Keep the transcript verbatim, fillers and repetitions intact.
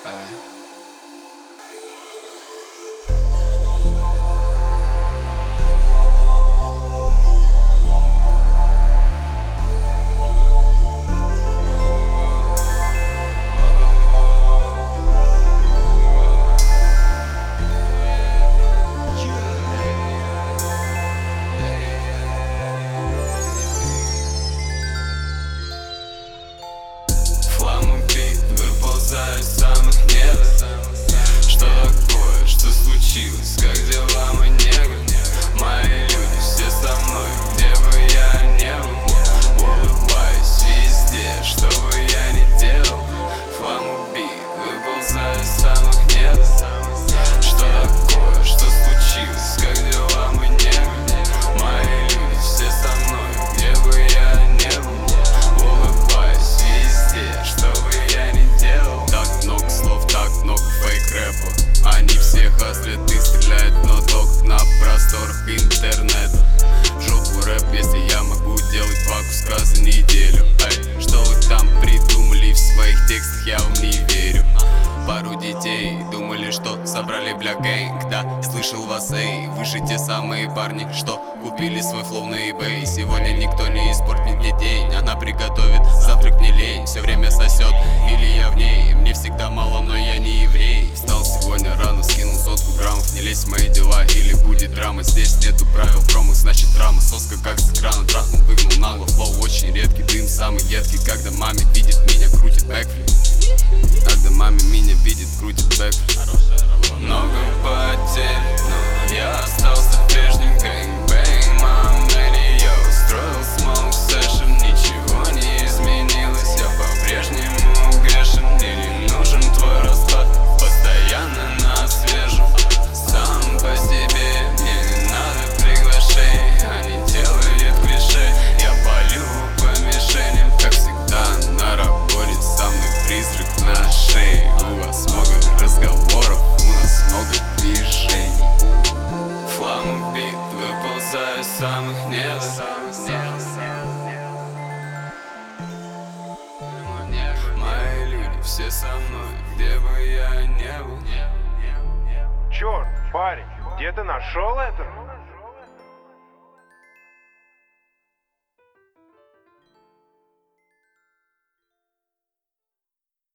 Выползаю с самых недр. Что такое, что случилось, как дела, мой негр? Мои люди все со мной, где бы я не был. Улыбаюсь везде, что бы я ни делал. Фламуби, выползаю с самых недр. Что такое, что случилось, как дела, мой негр? Мои люди все со мной, где бы я не был. Улыбаюсь везде, что бы я ни делал. Так много слов, так много фейк-рэпа. Они все хаслят и стреляют, но только на просторах интернета. В жопу рэп, если я могу делать два куска за неделю. Эй, что вы там придумали в своих текстах, я вам не верю. Пару детей думали, что собрали бля гэнг. Да, слышал вас, эй, вы же те самые парни, что купили свой флоу на eBay. Сегодня никто не испортит мне день. Она приготовит завтрак, не лень. Все время сосет, или я в ней. Мне всегда мало, но я не еврей. Встал сегодня рано, скинул сотку граммов. Не лезь в мои дела, или будет драма. Здесь нету правил, промах значит драма. Соска как с экрана трахнул, выгнул нагло. Флоу очень редкий, дым самый едкий. Когда маме видит меня, крутит бэкфлип. Когда маме меня видит, крутит бэкфлип. Много потерь, но я остался прежним. Бэнг-бэнг, мам, я устроил смоук сэшн. Ничего не изменилось, я по-прежнему грешен. Мне не нужен твой расклад, постоянно на свежем. Сам по себе, мне не надо приглашений. Они делают клише, я полю по мишеням. Как всегда на работе, со мной призрак на шее. У вас много разговоров, у нас много движений. Фламуби, выползаю с самых недр. Мои люди все со мной, где бы я не был. Черт, парень, где ты нашел это?